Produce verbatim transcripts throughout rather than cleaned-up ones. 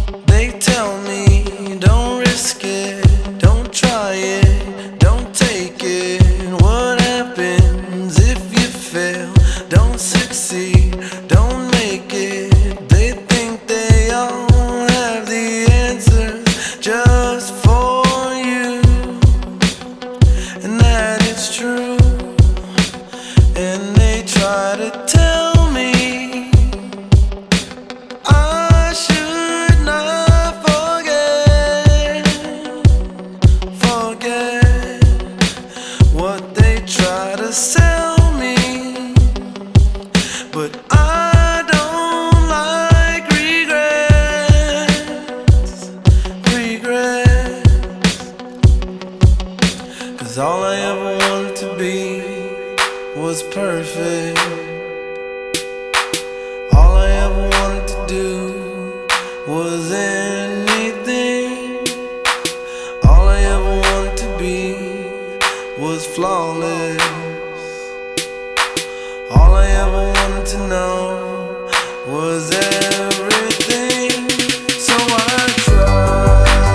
They tell me don't risk it, don't try it, don't take it. What happens if you fail? Don't succeed, don't make it. They think they all have the answers just for you, and that it's true. And they try to tell me I should not forget, forget what they try to sell me. But I don't like regrets, regrets. 'Cause all I ever wanted to be was perfect. All I ever wanted to do was anything. All I ever wanted to be was flawless. All I ever wanted to know was everything. So I tried.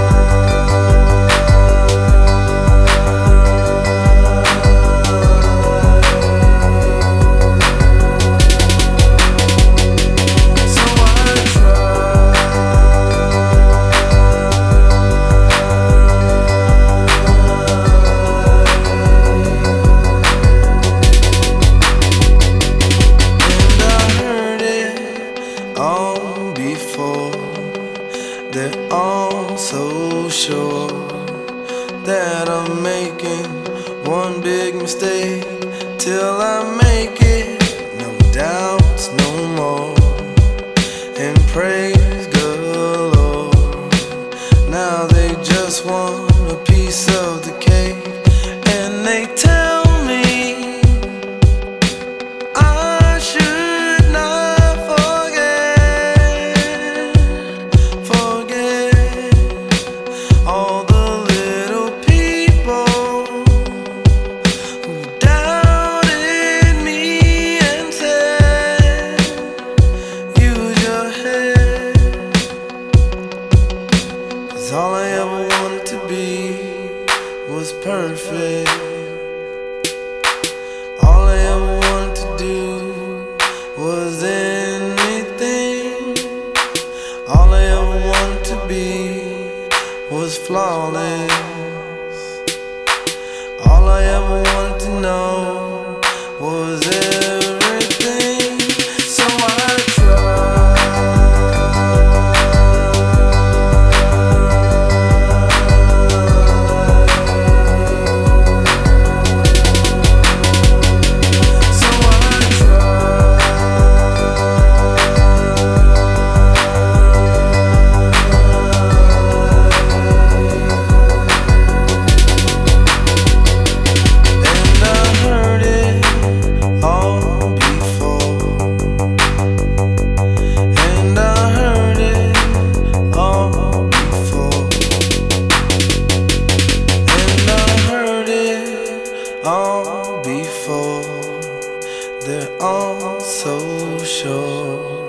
They're all so sure that I'm making one big mistake till I make it. No doubts, no more, and praise galore. Now they just want a piece of the cake, and they tell me I should not forget, forget all the little people who doubted me and said, use your head. 'Cause all I ever wanted to be was perfect. All I ever wanted to do was anything. All I ever wanted to be was flawless. All I ever wanted to know was everything. So I tried. All before, they're all so sure.